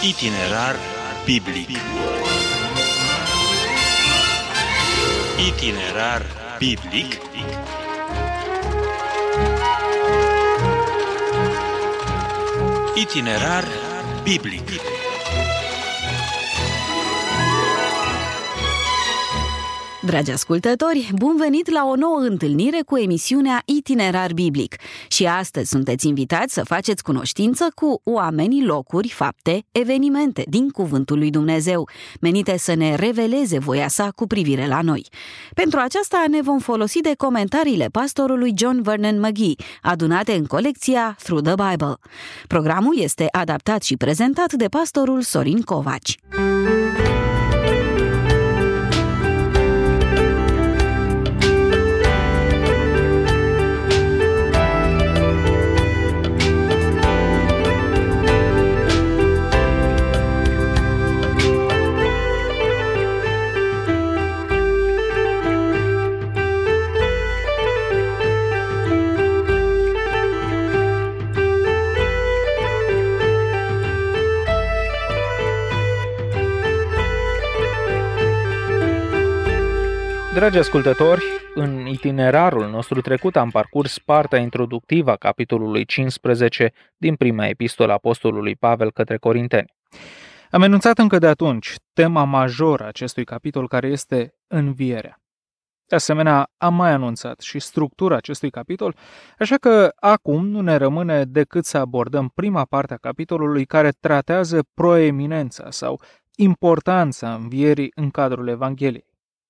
Itinerar biblic. Itinerar biblic. Itinerar biblic. Dragi ascultători, bun venit la o nouă întâlnire cu emisiunea Itinerar Biblic. Și astăzi sunteți invitați să faceți cunoștință cu oamenii, locuri, fapte, evenimente din Cuvântul lui Dumnezeu, menite să ne reveleze voia sa cu privire la noi. Pentru aceasta ne vom folosi de comentariile pastorului John Vernon McGee, adunate în colecția Through the Bible. Programul este adaptat și prezentat de pastorul Sorin Covaci. Dragi ascultători, în itinerarul nostru trecut am parcurs partea introductivă a capitolului 15 din prima epistolă a apostolului Pavel către Corinteni. Am enunțat încă de atunci tema majoră a acestui capitol, care este învierea. De asemenea, am mai anunțat și structura acestui capitol, așa că acum nu ne rămâne decât să abordăm prima parte a capitolului, care tratează proeminența sau importanța învierii în cadrul Evangheliei.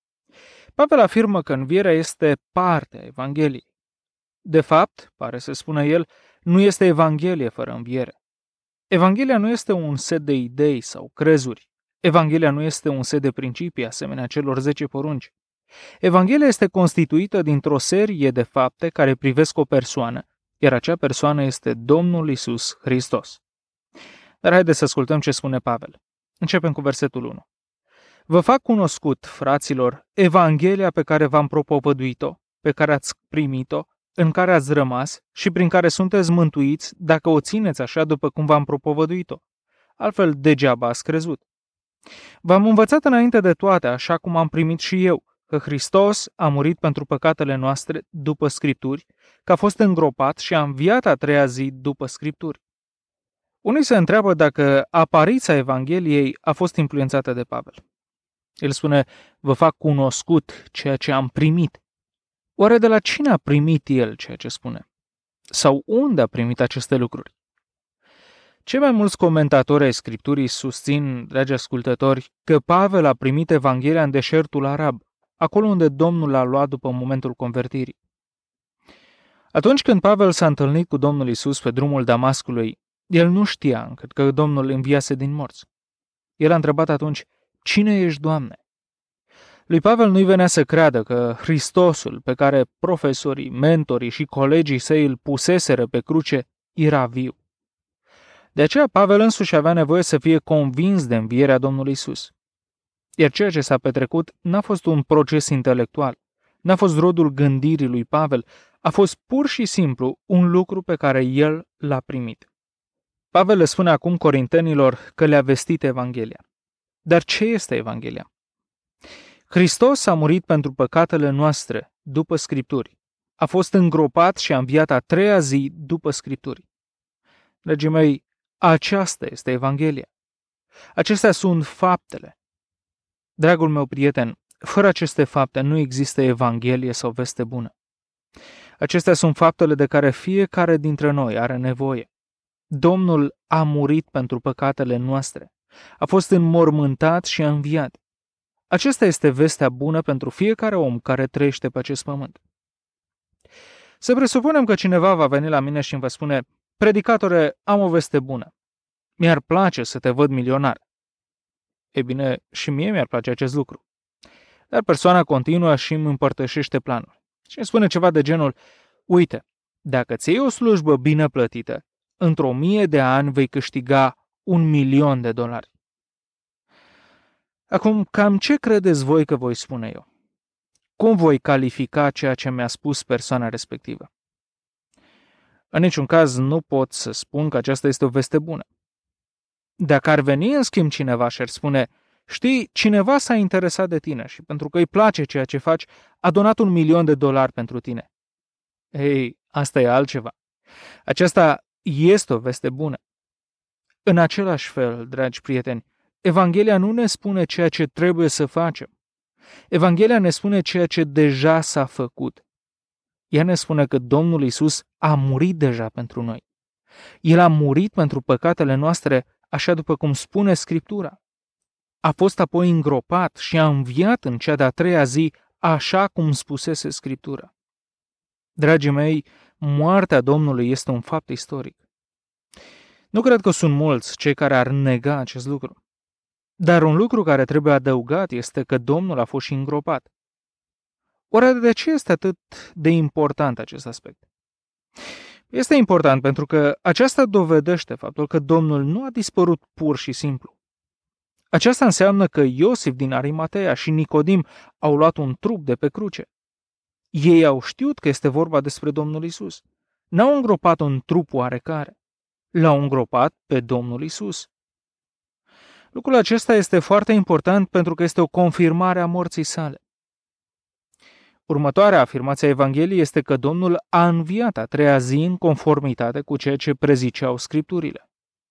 Pavel afirmă că învierea este parte a Evangheliei. De fapt, pare să spună el, nu este Evanghelie fără înviere. Evanghelia nu este un set de idei sau crezuri. Evanghelia nu este un set de principii asemenea celor 10 porunci. Evanghelia este constituită dintr-o serie de fapte care privesc o persoană, iar acea persoană este Domnul Iisus Hristos. Dar haideți să ascultăm ce spune Pavel. Începem cu versetul 1. Vă fac cunoscut, fraților, Evanghelia pe care v-am propovăduit-o, pe care ați primit-o, în care ați rămas și prin care sunteți mântuiți dacă o țineți așa după cum v-am propovăduit-o. Altfel, degeaba ați crezut. V-am învățat înainte de toate, așa cum am primit și eu, că Hristos a murit pentru păcatele noastre după Scripturi, că a fost îngropat și a înviat a treia zi după Scripturi. Unii se întreabă dacă apariția Evangheliei a fost influențată de Pavel. El spune, vă fac cunoscut ceea ce am primit. Oare de la cine a primit el ceea ce spune? Sau unde a primit aceste lucruri? Cei mai mulți comentatori ai Scripturii susțin, dragi ascultători, că Pavel a primit Evanghelia în deșertul arab, acolo unde Domnul l-a luat după momentul convertirii. Atunci când Pavel s-a întâlnit cu Domnul Iisus pe drumul Damascului, el nu știa încă că Domnul înviase din morți. El a întrebat atunci, cine ești, Doamne? Lui Pavel nu-i venea să creadă că Hristosul, pe care profesorii, mentorii și colegii săi îl puseseră pe cruce, era viu. De aceea Pavel însuși avea nevoie să fie convins de învierea Domnului Iisus. Iar ceea ce s-a petrecut n-a fost un proces intelectual, n-a fost rodul gândirii lui Pavel, a fost pur și simplu un lucru pe care el l-a primit. Pavel le spune acum corintenilor că le-a vestit Evanghelia. Dar ce este Evanghelia? Hristos a murit pentru păcatele noastre după Scripturi. A fost îngropat și a înviat a treia zi după Scripturi. Dragii mei, aceasta este Evanghelia. Acestea sunt faptele. Dragul meu prieten, fără aceste fapte nu există Evanghelie sau veste bună. Acestea sunt faptele de care fiecare dintre noi are nevoie. Domnul a murit pentru păcatele noastre. A fost înmormântat și a înviat. Acesta este vestea bună pentru fiecare om care trăiește pe acest pământ. Să presupunem că cineva va veni la mine și îmi va spune, predicatore, am o veste bună. Mi-ar place să te văd milionar. E bine, și mie mi-ar place acest lucru. Dar persoana continuă și îmi împărtășește planul. Și îmi spune ceva de genul, uite, dacă ți iei o slujbă bine plătită, într-o 1000 de ani vei câștiga $1.000.000. Acum, cam ce credeți voi că voi spune eu? Cum voi califica ceea ce mi-a spus persoana respectivă? În niciun caz nu pot să spun că aceasta este o veste bună. Dacă ar veni în schimb cineva și ar spune, știi, cineva s-a interesat de tine și pentru că îi place ceea ce faci, a donat $1.000.000 pentru tine. Ei, asta e altceva. Aceasta este o veste bună. În același fel, dragi prieteni, Evanghelia nu ne spune ceea ce trebuie să facem. Evanghelia ne spune ceea ce deja s-a făcut. Ea ne spune că Domnul Iisus a murit deja pentru noi. El a murit pentru păcatele noastre, așa după cum spune Scriptura. A fost apoi îngropat și a înviat în cea de-a treia zi, așa cum spusese Scriptura. Dragii mei, moartea Domnului este un fapt istoric. Nu cred că sunt mulți cei care ar nega acest lucru. Dar un lucru care trebuie adăugat este că Domnul a fost și îngropat. Oare de ce este atât de important acest aspect? Este important pentru că aceasta dovedește faptul că Domnul nu a dispărut pur și simplu. Aceasta înseamnă că Iosif din Arimatea și Nicodim au luat un trup de pe cruce. Ei au știut că este vorba despre Domnul Isus. N-au îngropat un trup oarecare. L-au îngropat pe Domnul Isus. Lucrul acesta este foarte important pentru că este o confirmare a morții sale. Următoarea afirmație a Evangheliei este că Domnul a înviat a treia zi în conformitate cu ceea ce preziceau Scripturile.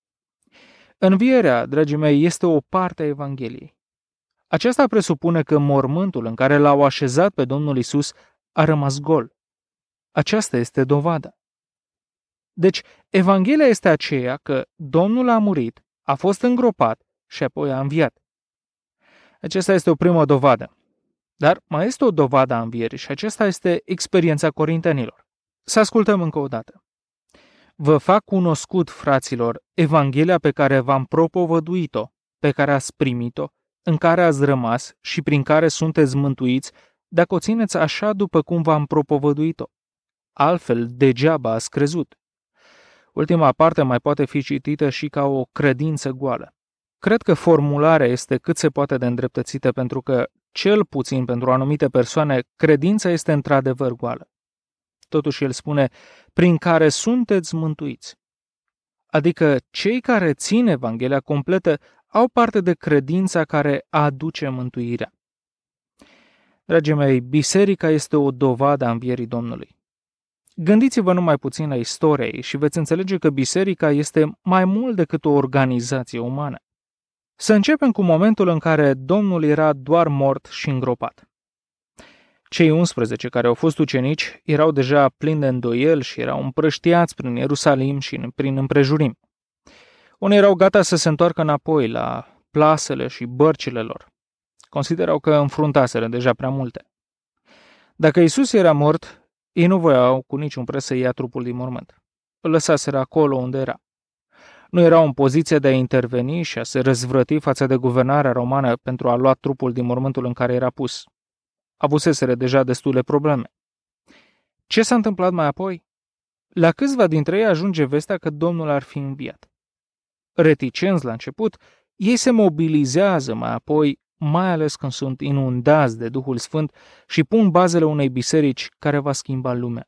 Învierea, dragii mei, este o parte a Evangheliei. Aceasta presupune că mormântul în care l-au așezat pe Domnul Isus a rămas gol. Aceasta este dovada. Deci, Evanghelia este aceea că Domnul a murit, a fost îngropat și apoi a înviat. Aceasta este o primă dovadă. Dar mai este o dovadă a învierii și aceasta este experiența corintenilor. Să ascultăm încă o dată. Vă fac cunoscut, fraților, Evanghelia pe care v-am propovăduit-o, pe care ați primit-o, în care ați rămas și prin care sunteți mântuiți, dacă o țineți așa după cum v-am propovăduit-o. Altfel, degeaba ați crezut. Ultima parte mai poate fi citită și ca o credință goală. Cred că formularea este cât se poate de îndreptățită pentru că, cel puțin pentru anumite persoane, credința este într-adevăr goală. Totuși el spune, prin care sunteți mântuiți. Adică cei care țin Evanghelia completă au parte de credința care aduce mântuirea. Dragii mei, biserica este o dovadă a învierii Domnului. Gândiți-vă numai puțin la istoria ei și veți înțelege că biserica este mai mult decât o organizație umană. Să începem cu momentul în care Domnul era doar mort și îngropat. Cei 11 care au fost ucenici erau deja plini de îndoieli și erau împrăștiați prin Ierusalim și prin împrejurim. Unii erau gata să se întoarcă înapoi la plasele și bărcile lor. Considerau că înfruntaseră deja prea multe. Dacă Iisus era mort, ei nu voiau cu niciun preț să ia trupul din mormânt. Îl lăsaseră acolo unde era. Nu erau în poziție de a interveni și a se răzvrăti față de guvernarea romană pentru a lua trupul din mormântul în care era pus. Avuseseră deja destule probleme. Ce s-a întâmplat mai apoi? La câțiva dintre ei ajunge vestea că Domnul ar fi înviat. Reticenți la început, ei se mobilizează mai apoi, mai ales când sunt inundați de Duhul Sfânt și pun bazele unei biserici care va schimba lumea.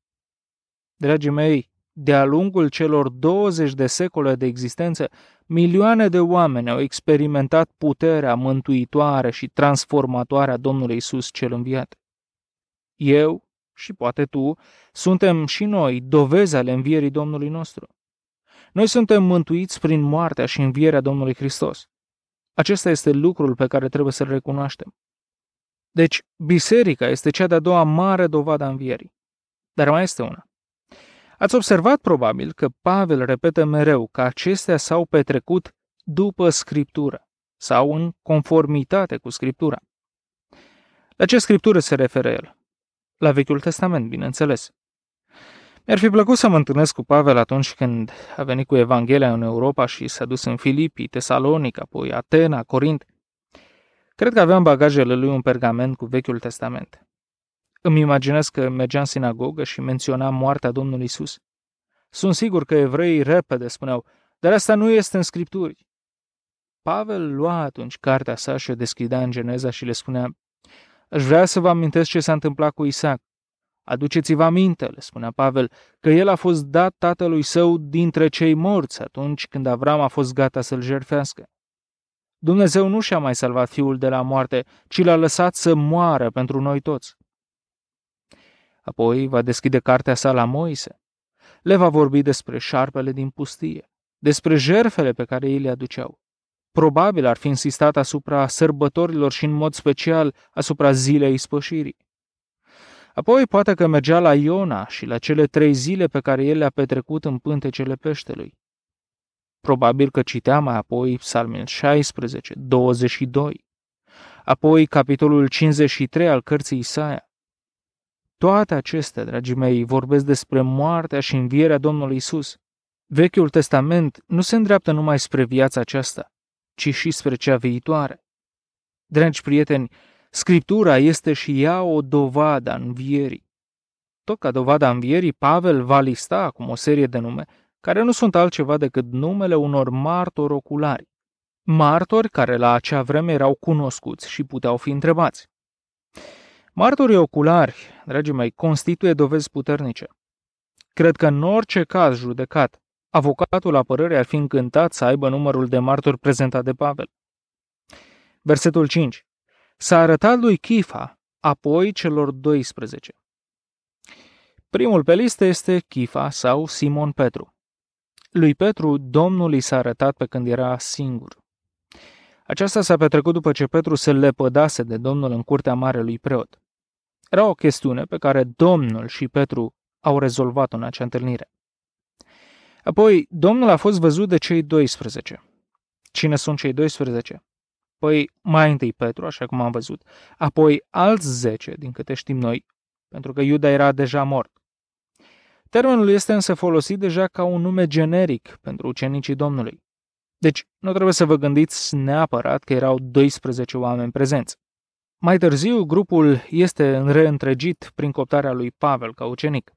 Dragii mei, de-a lungul celor 20 de secole de existență, milioane de oameni au experimentat puterea mântuitoare și transformatoare a Domnului Isus cel înviat. Eu, și poate tu, suntem și noi dovezi ale învierii Domnului nostru. Noi suntem mântuiți prin moartea și învierea Domnului Hristos. Acesta este lucrul pe care trebuie să-l recunoaștem. Deci, biserica este cea de-a doua mare dovadă a învierii. Dar mai este una. Ați observat probabil că Pavel repetă mereu că acestea s-au petrecut după Scriptură sau în conformitate cu Scriptura. La ce Scriptură se referă el? La Vechiul Testament, bineînțeles. Mi-ar fi plăcut să mă întâlnesc cu Pavel atunci când a venit cu Evanghelia în Europa și s-a dus în Filipii, Tesalonic, apoi Atena, Corint. Cred că avea în bagajele lui un pergament cu Vechiul Testament. Îmi imaginez că mergea în sinagogă și menționa moartea Domnului Isus. Sunt sigur că evreii repede spuneau, dar asta nu este în Scripturi. Pavel lua atunci cartea sa și o deschidea în Geneza și le spunea, aș vrea să vă amintesc ce s-a întâmplat cu Isaac. Aduceți-vă aminte, le spunea Pavel, că el a fost dat tatălui său dintre cei morți atunci când Avram a fost gata să-l jertfească. Dumnezeu nu și-a mai salvat fiul de la moarte, ci l-a lăsat să moară pentru noi toți. Apoi va deschide cartea sa la Moise. Le va vorbi despre șarpele din pustie, despre jertfele pe care ei le aduceau. Probabil ar fi insistat asupra sărbătorilor și în mod special asupra zilei ispășirii. Apoi poate că mergea la Iona și la cele 3 zile pe care el le-a petrecut în pântecele peștelui. Probabil că citea mai apoi Psalmul 16, 22, apoi capitolul 53 al cărții Isaia. Toate acestea, dragii mei, vorbesc despre moartea și învierea Domnului Isus. Vechiul Testament nu se îndreaptă numai spre viața aceasta, ci și spre cea viitoare. Dragi prieteni, Scriptura este și ea o dovadă a învierii. Tot ca dovada învierii, Pavel va lista acum o serie de nume care nu sunt altceva decât numele unor martori oculari. Martori care la acea vreme erau cunoscuți și puteau fi întrebați. Martorii oculari, dragii mei, constituie dovezi puternice. Cred că în orice caz judecat, avocatul apărării ar fi încântat să aibă numărul de martori prezentat de Pavel. Versetul 5. S-a arătat lui Chifa, apoi celor 12. Primul pe listă este Chifa sau Simon Petru. Lui Petru, Domnul i s-a arătat pe când era singur. Aceasta s-a petrecut după ce Petru se lepădase de Domnul în curtea marelui preot. Era o chestiune pe care Domnul și Petru au rezolvat-o în acea întâlnire. Apoi, Domnul a fost văzut de cei 12. Cine sunt cei 12? Păi, mai întâi Petru, așa cum am văzut, apoi alți 10, din câte știm noi, pentru că Iuda era deja mort. Termenul este însă folosit deja ca un nume generic pentru ucenicii Domnului. Deci, nu trebuie să vă gândiți neapărat că erau 12 oameni prezenți. Mai târziu, grupul este reîntregit prin cooptarea lui Pavel ca ucenic.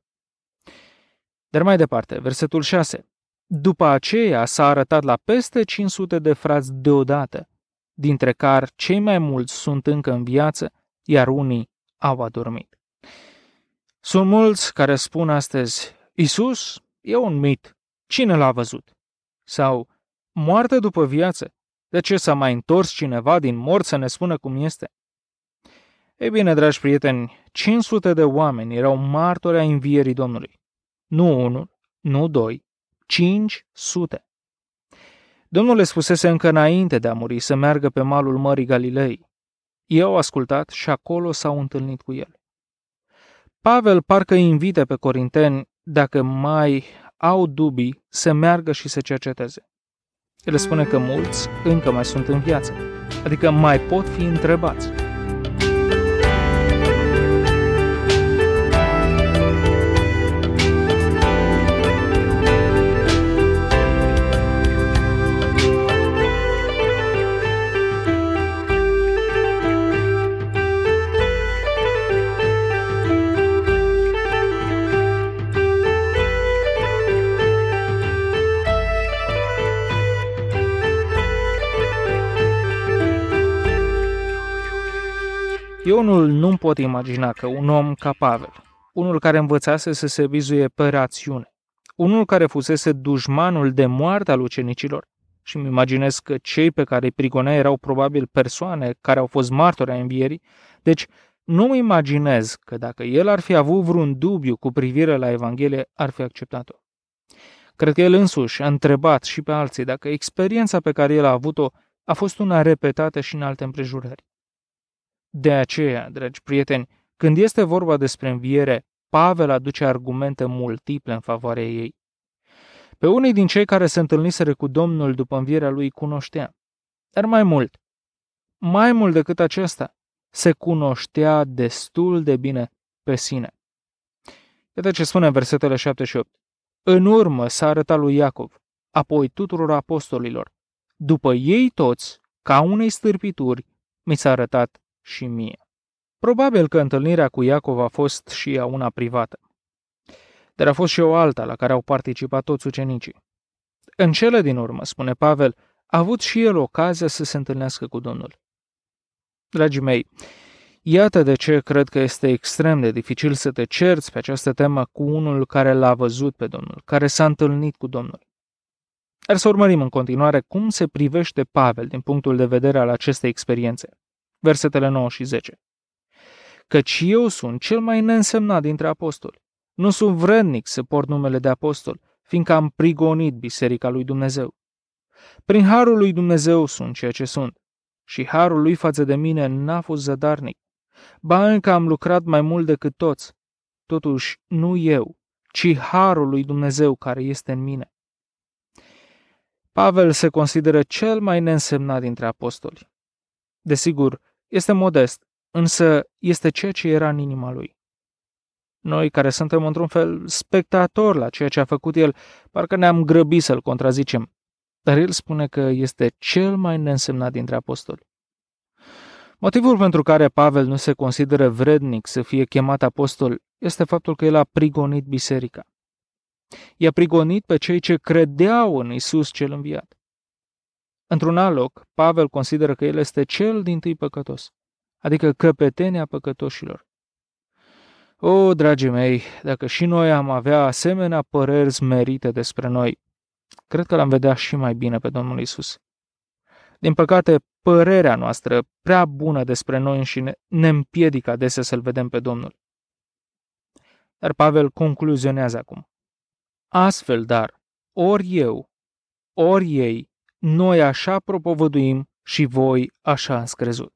Dar mai departe, versetul 6. După aceea s-a arătat la peste 500 de frați deodată, dintre care cei mai mulți sunt încă în viață, iar unii au adormit. Sunt mulți care spun astăzi, Isus e un mit, cine l-a văzut? Sau, moarte după viață, de ce s-a mai întors cineva din morți să ne spună cum este? Ei bine, dragi prieteni, 500 de oameni erau martori ai învierii Domnului. Nu 1, nu 2, 500. Domnul le spusese încă înainte de a muri să meargă pe malul Mării Galilei. Ei au ascultat și acolo s-au întâlnit cu el. Pavel parcă îi invite pe corinteni, dacă mai au dubii, să meargă și să cerceteze. El spune că mulți încă mai sunt în viață, adică mai pot fi întrebați. Eu unul nu-mi pot imagina că un om ca Pavel, unul care învățase să se bizuie pe rațiune, unul care fusese dușmanul de moarte al ucenicilor, și îmi imaginez că cei pe care îi prigonea erau probabil persoane care au fost martori ai învierii, deci nu-mi imaginez că dacă el ar fi avut vreun dubiu cu privire la Evanghelie, ar fi acceptat-o. Cred că el însuși a întrebat și pe alții dacă experiența pe care el a avut-o a fost una repetată și în alte împrejurări. De aceea, dragi prieteni, când este vorba despre înviere, Pavel aduce argumente multiple în favoarea ei. Pe unii din cei care se întâlniseră cu Domnul după învierea lui cunoștea, dar mai mult decât acesta, se cunoștea destul de bine pe sine. Iată ce spune în versetele 7 și 8. În urmă s-a arătat lui Iacov, apoi tuturor apostolilor. După ei toți, ca unei stârpituri, mi s-a arătat și mie. Probabil că întâlnirea cu Iacov a fost și ea una privată. Dar a fost și o alta la care au participat toți ucenicii. În cele din urmă, spune Pavel, a avut și el ocazia să se întâlnească cu Domnul. Dragii mei, Iată de ce cred că este extrem de dificil să te cerți pe această temă cu unul care l-a văzut pe Domnul, care s-a întâlnit cu Domnul. Dar să urmărim în continuare cum se privește Pavel din punctul de vedere al acestei experiențe. Versetele 9 și 10. Căci eu sunt cel mai neînsemnat dintre apostoli. Nu sunt vrednic să port numele de apostol, fiindcă am prigonit biserica lui Dumnezeu. Prin harul lui Dumnezeu sunt ceea ce sunt. Și harul lui față de mine n-a fost zădarnic. Ba încă am lucrat mai mult decât toți. Totuși, nu eu, ci harul lui Dumnezeu care este în mine. Pavel se consideră cel mai neînsemnat dintre apostoli. Desigur, este modest, însă este ceea ce era în inima lui. Noi, care suntem într-un fel spectatori la ceea ce a făcut el, parcă ne-am grăbit să-l contrazicem. Dar el spune că este cel mai neînsemnat dintre apostoli. Motivul pentru care Pavel nu se consideră vrednic să fie chemat apostol este faptul că el a prigonit biserica. I-a prigonit pe cei ce credeau în Iisus cel înviat. Într-un alt loc, Pavel consideră că el este cel dintâi păcătos, adică căpetenia păcătoșilor. O, dragii mei, dacă și noi am avea asemenea păreri smerite despre noi, cred că l-am vedea și mai bine pe Domnul Iisus. Din păcate, părerea noastră prea bună despre noi înșine ne împiedică adesea să-L vedem pe Domnul. Dar Pavel concluzionează acum. Astfel, dar, ori eu, ori ei, noi așa propovăduim și voi așa ați crezut.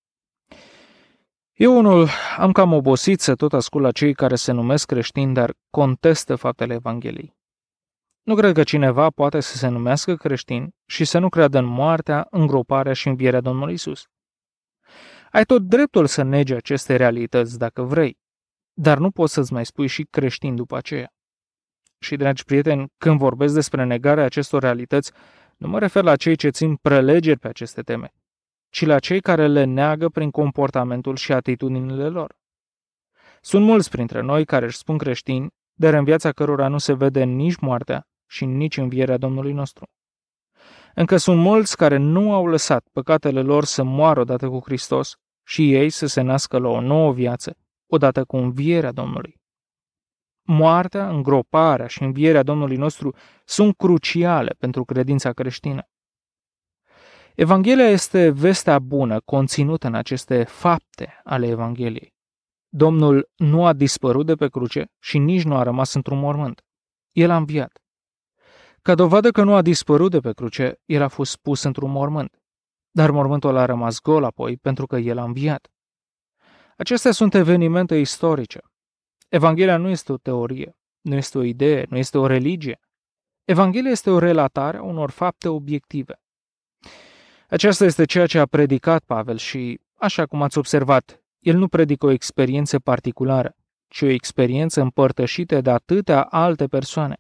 Eu unul am cam obosit să tot ascult la cei care se numesc creștini, dar contestă faptele Evangheliei. Nu cred că cineva poate să se numească creștin și să nu creadă în moartea, îngroparea și învierea Domnului Iisus. Ai tot dreptul să negi aceste realități dacă vrei, dar nu poți să-ți mai spui și creștin după aceea. Și, dragi prieteni, când vorbesc despre negarea acestor realități, nu mă refer la cei ce țin prelegeri pe aceste teme, ci la cei care le neagă prin comportamentul și atitudinile lor. Sunt mulți printre noi care își spun creștini, dar în viața cărora nu se vede nici moartea și nici învierea Domnului nostru. Încă sunt mulți care nu au lăsat păcatele lor să moară odată cu Hristos și ei să se nască la o nouă viață, odată cu învierea Domnului. Moartea, îngroparea și învierea Domnului nostru sunt cruciale pentru credința creștină. Evanghelia este vestea bună conținută în aceste fapte ale Evangheliei. Domnul nu a dispărut de pe cruce și nici nu a rămas într-un mormânt. El a înviat. Ca dovadă că nu a dispărut de pe cruce, el a fost pus într-un mormânt. Dar mormântul a rămas gol apoi pentru că el a înviat. Acestea sunt evenimente istorice. Evanghelia nu este o teorie, nu este o idee, nu este o religie. Evanghelia este o relatare a unor fapte obiective. Aceasta este ceea ce a predicat Pavel și, așa cum ați observat, el nu predică o experiență particulară, ci o experiență împărtășită de atâtea alte persoane.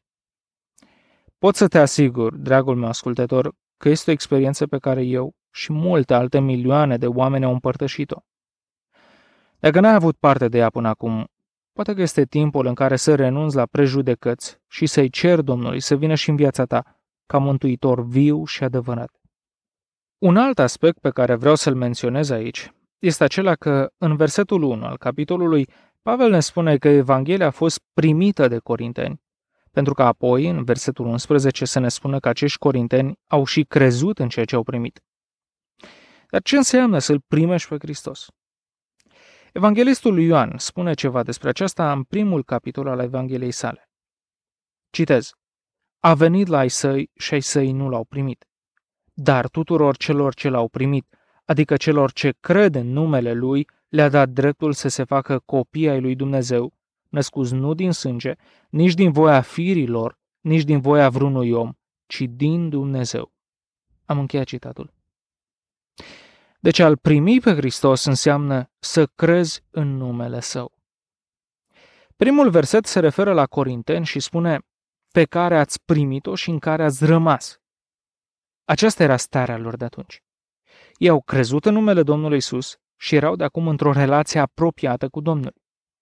Pot să te asigur, dragul meu ascultător, că este o experiență pe care eu și multe alte milioane de oameni au împărtășit-o. Dacă n-ai avut parte de ea până acum, poate că este timpul în care să renunți la prejudecăți și să-i ceri Domnului să vină și în viața ta ca mântuitor viu și adevărat. Un alt aspect pe care vreau să-l menționez aici este acela că în versetul 1 al capitolului Pavel ne spune că Evanghelia a fost primită de corinteni, pentru că apoi în versetul 11 se ne spune că acești corinteni au și crezut în ceea ce au primit. Dar ce înseamnă să-L primești pe Hristos? Evanghelistul Ioan spune ceva despre aceasta în primul capitol al Evangheliei sale. Citez. A venit la ai săi și ai săi nu l-au primit. Dar tuturor celor ce l-au primit, adică celor ce cred în numele Lui, le-a dat dreptul să se facă copii ai lui Dumnezeu, născuți nu din sânge, nici din voia firilor, nici din voia vreunui om, ci din Dumnezeu. Am încheiat citatul. Deci a-L primi pe Hristos înseamnă să crezi în numele Său. Primul verset se referă la Corinteni și spune pe care ați primit-o și în care ați rămas. Aceasta era starea lor de atunci. Ei au crezut în numele Domnului Iisus și erau de acum într-o relație apropiată cu Domnul.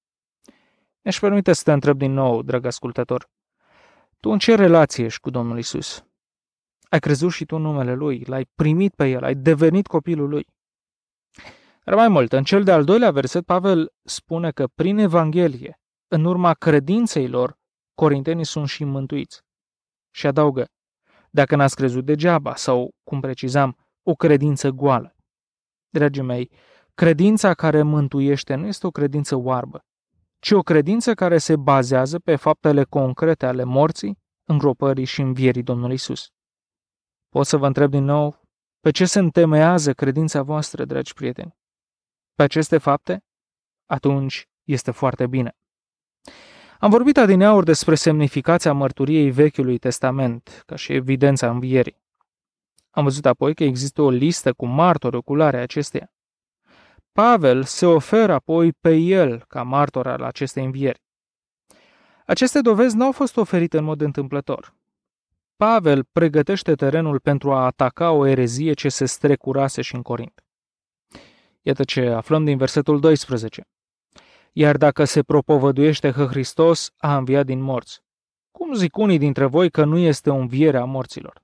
Mi-aș permite să te întreb din nou, drag ascultător, tu în ce relație ești cu Domnul Iisus? Ai crezut și tu în numele Lui, l-ai primit pe El, ai devenit copilul Lui. Dar mai mult, în cel de-al doilea verset, Pavel spune că prin Evanghelie, în urma credinței lor, corintenii sunt și mântuiți. Și adaugă, dacă n-ați crezut degeaba, sau, cum precizam, o credință goală. Dragii mei, credința care mântuiește nu este o credință oarbă, ci o credință care se bazează pe faptele concrete ale morții, îngropării și învierii Domnului Iisus. Pot să vă întreb din nou, pe ce se întemeiază credința voastră, dragi prieteni? Pe aceste fapte? Atunci este foarte bine. Am vorbit adineauri despre semnificația mărturiei Vechiului Testament, ca și evidența învierii. Am văzut apoi că există o listă cu martori oculari a acesteia. Pavel se oferă apoi pe el ca martor al acestei învieri. Aceste dovezi n-au fost oferite în mod întâmplător. Pavel pregătește terenul pentru a ataca o erezie ce se strecurase și în Corint. Iată ce aflăm din versetul 12. Iar dacă se propovăduiește că Hristos a înviat din morți, cum zic unii dintre voi că nu este o înviere a morților?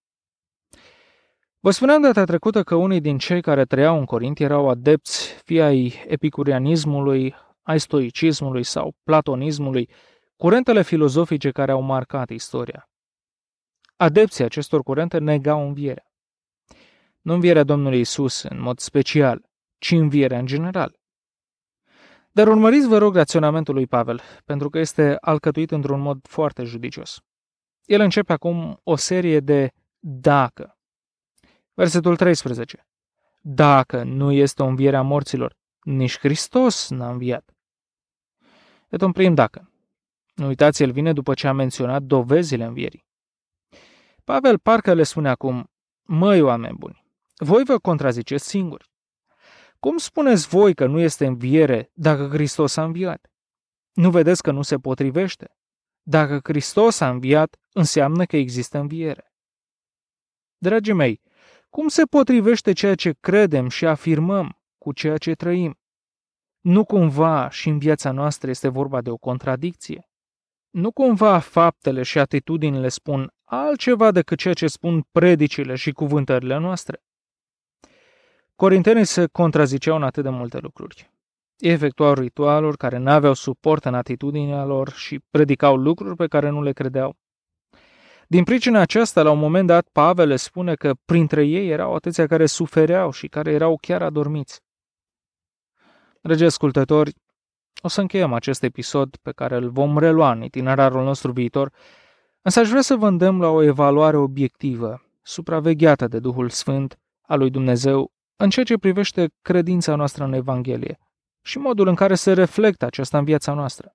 Vă spuneam data trecută că unii din cei care trăiau în Corint erau adepți fie ai epicurianismului, ai stoicismului sau platonismului, curentele filozofice care au marcat istoria. Adepții acestor curente negau învierea. Nu învierea Domnului Iisus în mod special, ci învierea în general. Dar urmăriți, vă rog, raționamentul lui Pavel, pentru că este alcătuit într-un mod foarte judicios. El începe acum o serie de dacă. Versetul 13. Dacă nu este o înviere a morților, nici Hristos n-a înviat. Iată un prim dacă. Nu uitați, el vine după ce a menționat dovezile învierii. Pavel parcă le spune acum, măi oameni buni, voi vă contraziceți singuri. Cum spuneți voi că nu este înviere dacă Hristos a înviat? Nu vedeți că nu se potrivește? Dacă Hristos a înviat, înseamnă că există înviere. Dragii mei, cum se potrivește ceea ce credem și afirmăm cu ceea ce trăim? Nu cumva și în viața noastră este vorba de o contradicție? Nu cumva faptele și atitudinile spun altceva decât ceea ce spun predicile și cuvântările noastre? Corintenii se contraziceau în atât de multe lucruri. Ei efectuau ritualuri care n-aveau suport în atitudinea lor și predicau lucruri pe care nu le credeau. Din pricina aceasta, la un moment dat, Pavel le spune că printre ei erau atâția care sufereau și care erau chiar adormiți. Dragi ascultători, o să încheiem acest episod pe care îl vom relua în itinerarul nostru viitor, însă aș vrea să vă îndemn la o evaluare obiectivă, supravegheată de Duhul Sfânt al lui Dumnezeu, în ceea ce privește credința noastră în Evanghelie și modul în care se reflectă aceasta în viața noastră.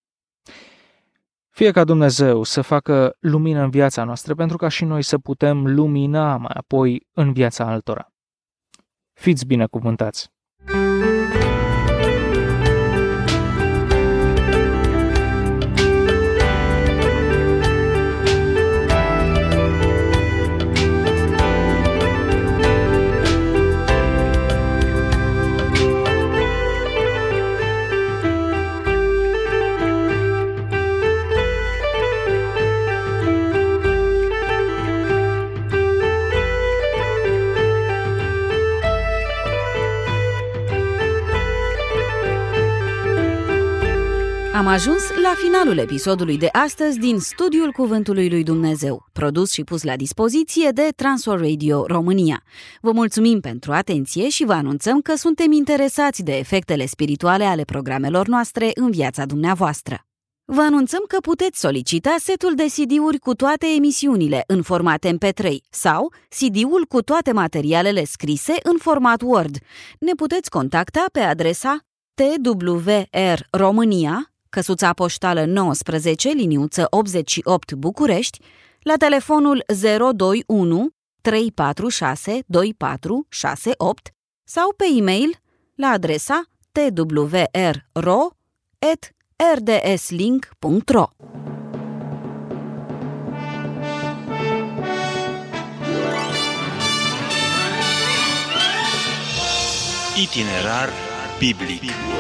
Fie ca Dumnezeu să facă lumină în viața noastră pentru ca și noi să putem lumina mai apoi în viața altora. Fiți binecuvântați! Am ajuns la finalul episodului de astăzi din Studiul Cuvântului lui Dumnezeu, produs și pus la dispoziție de Transworld Radio România. Vă mulțumim pentru atenție și vă anunțăm că suntem interesați de efectele spirituale ale programelor noastre în viața dumneavoastră. Vă anunțăm că puteți solicita setul de CD-uri cu toate emisiunile în format MP3 sau CD-ul cu toate materialele scrise în format Word. Ne puteți contacta pe adresa TWR România, căsuța poștală 19, liniuță 88 București, la telefonul 021 346 2468 sau pe e-mail la adresa twrro@rdslink.ro. Itinerar biblic.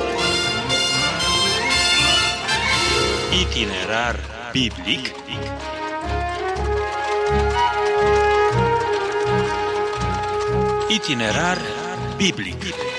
Itinerar biblic. Itinerar biblic.